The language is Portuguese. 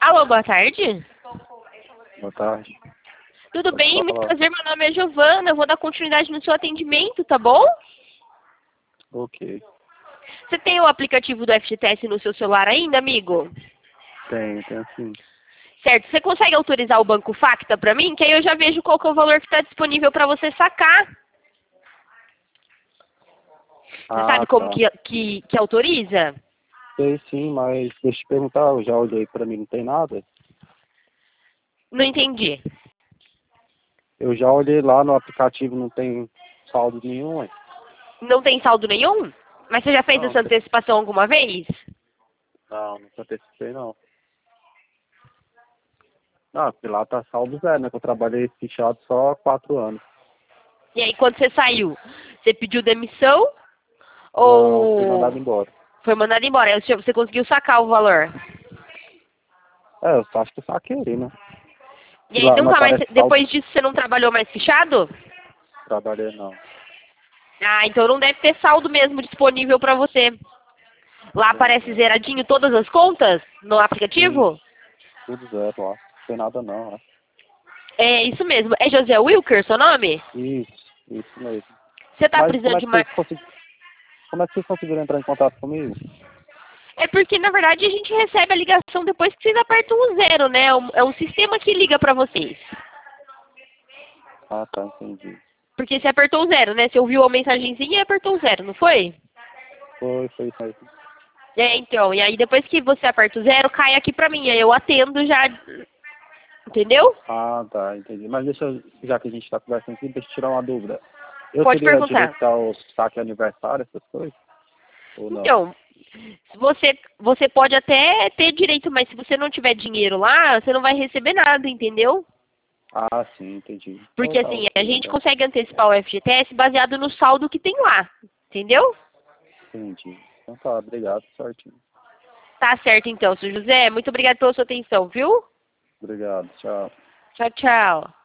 Alô, boa tarde. Boa tarde. Tudo Pode bem? Muito falar. prazer, meu nome é Giovana. Eu vou dar continuidade no seu atendimento, tá bom? Ok. Você tem o aplicativo do FGTS no seu celular ainda, amigo? Tem sim. Certo. Você consegue autorizar o Banco Facta para mim? Que aí eu já vejo qual que é o valor que está disponível para você sacar. Você sabe como Tá. que autoriza? Sei sim, mas deixa eu te perguntar, eu já olhei pra mim, não tem nada? Não entendi. Eu já olhei lá no aplicativo, não tem saldo nenhum, ué. Não tem saldo nenhum? Mas você já fez Não, essa antecipação alguma vez? nunca antecipei não. Ah, porque lá tá saldo zero, né? Que eu trabalhei fichado só há 4 anos. E aí, quando você saiu, você pediu demissão Não, fui ou mandado embora. foi mandado embora? Aí você conseguiu sacar o valor? Eu só acho que eu saquei, né? E Que aí, lá não nunca mais, aparece saldo, depois disso, você não trabalhou mais fichado? trabalhei não. Ah, então não deve ter saldo mesmo disponível para você. Lá aparece É. zeradinho todas as contas no Isso, aplicativo? tudo zero lá. Não tem nada não, né? É isso mesmo. É José Wilker, seu nome? Isso mesmo. Você tá Mas precisando de uma... como é que vocês conseguiram entrar em contato comigo? É porque, na verdade, a gente recebe a ligação depois que vocês apertam o zero, né? É um sistema que liga para vocês. Ah, tá, entendi. Porque você apertou o zero, né? Você ouviu a mensagenzinha e apertou o zero, não foi? Foi isso mesmo. É, então. E aí, depois que você aperta o zero, cai aqui pra mim. Aí eu atendo já... Entendeu? Ah, tá, entendi. Mas já que a gente está conversando aqui, deixa eu tirar uma dúvida. Eu Pode teria perguntar. direito ao saque aniversário, essas coisas? Ou não? Então, você pode até ter direito, mas se você não tiver dinheiro lá, você não vai receber nada, entendeu? Ah, sim, entendi. Então Porque tá assim, a ok, gente então. consegue antecipar o FGTS baseado no saldo que tem lá, entendeu? Entendi. Então tá, obrigado, certinho. Tá certo então, seu José. Muito obrigado pela sua atenção, viu? Obrigado, tchau. Tchau, tchau.